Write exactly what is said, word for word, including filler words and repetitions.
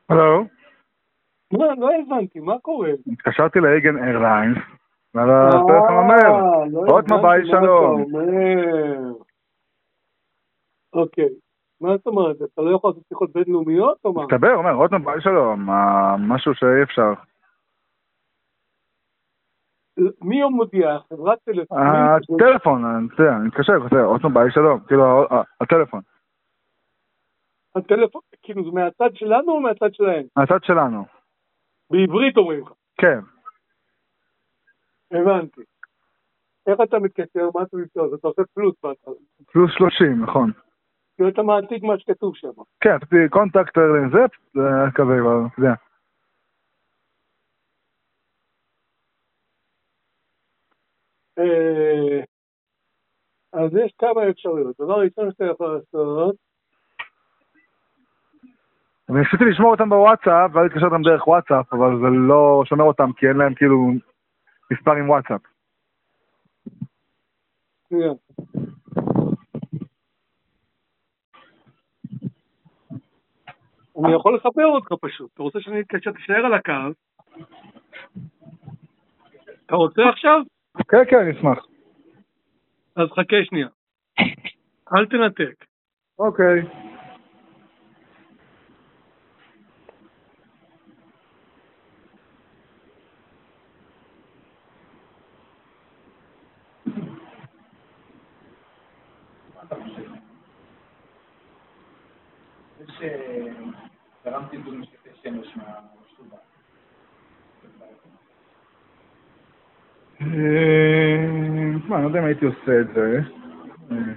הלו? מה, לא הבנתי, מה קורה? התקשרתי לאיגן איירליינס, ועל הטלפון אומר, רוטמן ביי שלום. אוקיי, מה זאת אומרת? אתה לא יכול לעשות שיחות בינלאומיות או מה? מסתבר, אומר, רוטמן ביי שלום, משהו שאי אפשר. מי מודיע? חברת טלפון? הטלפון, אני מתקשר, רוטמן ביי שלום, כאילו, הטלפון. הטלפון, כאילו, זה מהצד שלנו או מהצד שלהם? מהצד שלנו. בעברית אומרים לך? כן. הבנתי. איך אתה מתקשר? מה אתה מתקשר? אתה עושה פלוס בהתחלה. פלוס שלושים, נכון. כאילו אתה מעתיק מה שכתוב שם. כן, עשיתי קונטקט זה, זה כזה, זה. אז יש כמה אפשרויות. דבר ראשון שאתה יכול לעשות, אני ניסיתי לשמור אותם בוואטסאפ, ואז להתקשר אותם דרך וואטסאפ, אבל זה לא שומר אותם, כי אין להם כאילו מספר עם וואטסאפ. כן. אני יכול לחבר אותך פשוט. אתה רוצה שאני אתקשר, תישאר על הקו? אתה רוצה עכשיו? כן, כן, אני אשמח. אז חכה שנייה. אל תנתק. אוקיי. שגרמתי דו משקפי שמש מהשטובה. מה, אני לא יודע אם הייתי עושה את זה.